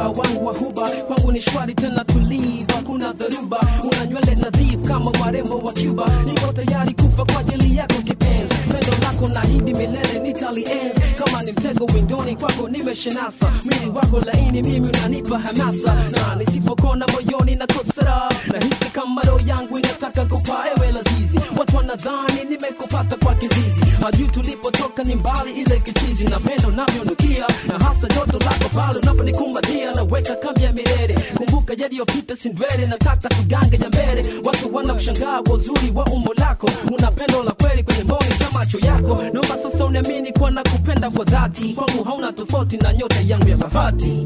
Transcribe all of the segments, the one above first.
wangu wa huba, kwangu ni shwari tena tulivu, hakuna dharuba. Una nywele nadhifu kama warembo wa Cuba, niko tayari kufa kwa ajili yako kipenzi. Pendo lako naahidi milele nitalienzi, kama ni mtego windoni kwako nimeshenasa. Mwili wako laini mimi unanipa hamasa, na nisipokona moyoni na kosara. Nahisi kama roho yangu inataka kupaa ewe lazizi. Watu wanadhani nimekupata kwa kizizi, hajui tulipotoka ni mbali ile kichizi. Na pendo navyonukia, na hasa joto lako pale unaponikumbatia. Naweka kambi ya milele, kumbuka yaliyopita si ndwele. Nataka kugange ya mbele, watu wanakushangaa kwa uzuri wa umbo lako. Una pendo la kweli kwenye mboni za macho yako. Naomba sasa uniamini kwa nakupenda kwa dhati, kwangu hauna tofauti na nyota yangu ya bahati.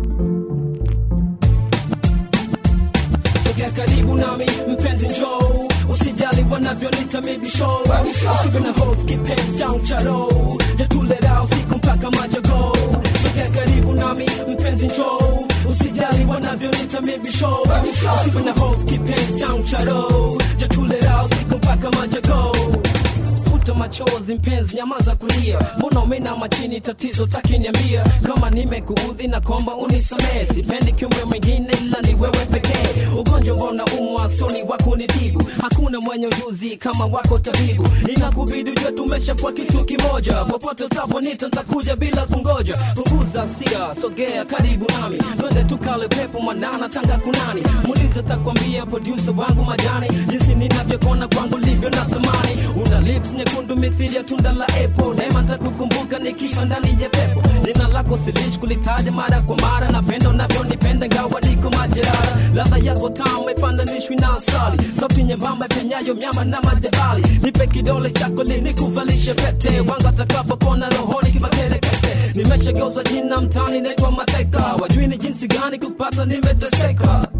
Sogea karibu nami mpenzi njoo, usijali wanavyonita maybe show. Usiwe na hofu kipenzi changu cha roho, jatulera usiku mpaka majogo. Sogea karibu nami mpenzi njoo, usijali wanavyonita maybe show. Usiwe na hofu kipenzi changu cha roho, jatulera usiku mpaka majogo. Machozi mpenzi nyamaza kulia, mbona umeinama chini tatizo takiniambia. Kama nimekuudhi na komba unisamehe, sipendi kiumbe mwingine ila ni wewe pekee. Ugonjwa mbona umwa soni wako nitibu, hakuna mwenye ujuzi kama wako tabibu. Inakubidi ujue tumesha kwa kitu kimoja, popote utaponita nitakuja bila kungoja. Punguza hasira, sogea karibu nami, twende tukale pepo mwanana tanga kunani. Muulize takwambia producer wangu majani, jinsi ninavyokona kwangu livyo na thamani. Una lips nyekundu mithili ya tunda la apple, daima nitakukumbuka nikiwa ndani ya pepo. Jina lako silishi kulitaja mara kwa mara, napenda unavyonipenda ngawa niko majeraha. Ladha yako tamu haifananishwi na asali, sauti nyembamba penyayo mnyama na majabali. Nipe kidole chako nikuvalishe pete, wanga takapokona rohoni kibakerekete. Nimeshageuza jina mtani naitwa mateka, wajui ni jinsi gani kupata nimeteseka.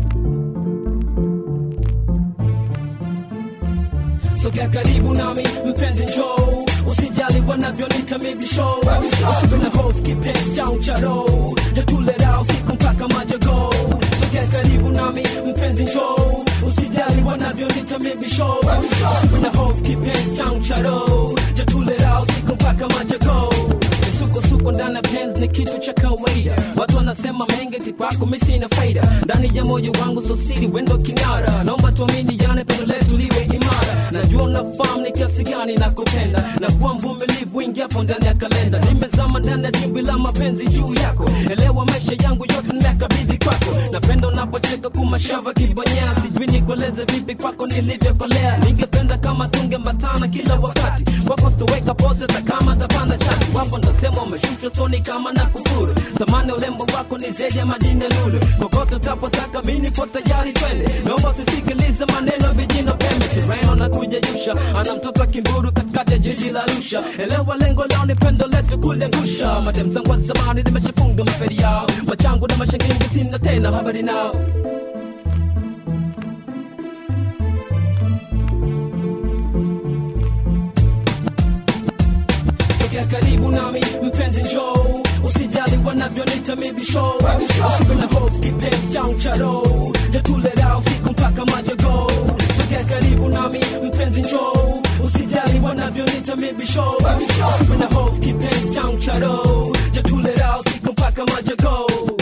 Sogea karibu nami mpenzi njoo, usijali wanavyonita maybe show. Usiwe na hofu kipenzi changu cha roho, jatulera usiku mpaka majogo. Sogea karibu nami mpenzi njoo, usijali wanavyonita maybe show. Usiwe na hofu kipenzi changu cha roho, jatulera usiku mpaka majogo. Suko ndani ya penzi ni kitu cha kawaida, watu wanasema mengi ti kwako mimi sina faida. Ndani ya moyo wangu so siri wendo kinara, naomba tuamini yane pendo letu liwe imara. Najua unafahamu ni kiasi gani nakupenda, na kuwa mvumilivu ingia hapo ndani ya kalenda. Nimezama ndani ya dimbwi la mapenzi juu yako, elewa maisha yangu yote nimekabidhi kwako. Napenda unapocheka kumashava kibonyea, sijui nikueleze vipi kwako nilivyokolea. Ningependa kama tungembatana kila wakati, wako stoweka pose hata kama tapanda chati. Wapo ndasema umeshushwa soni kama na kufuru, thamani ulembo wako ni zaidi ya madini ya lulu. Kokote utapotaka mimi nipo tayari twende, naomba usisikilize maneno vijino pembe. Tireno na kujayusha, ana mtoto kimburu katikati ya jiji la Arusha. Elewa lengo lao ni pendo letu kulengusha. Madem zangu wa zamani nimeshafunga maferi yao, machangu na mashangingi sina tena habari nao. Sogea karibu nami mpenzi njoo, usijali wanavyonita maybe show. Usiwe na hofu kipenzi changu cha roho, jatulera usiku mpaka majogo. Sogea karibu nami mpenzi njoo, usijali wanavyonita maybe show. Usiwe na hofu kipenzi changu cha roho, jatulera usiku mpaka majogo.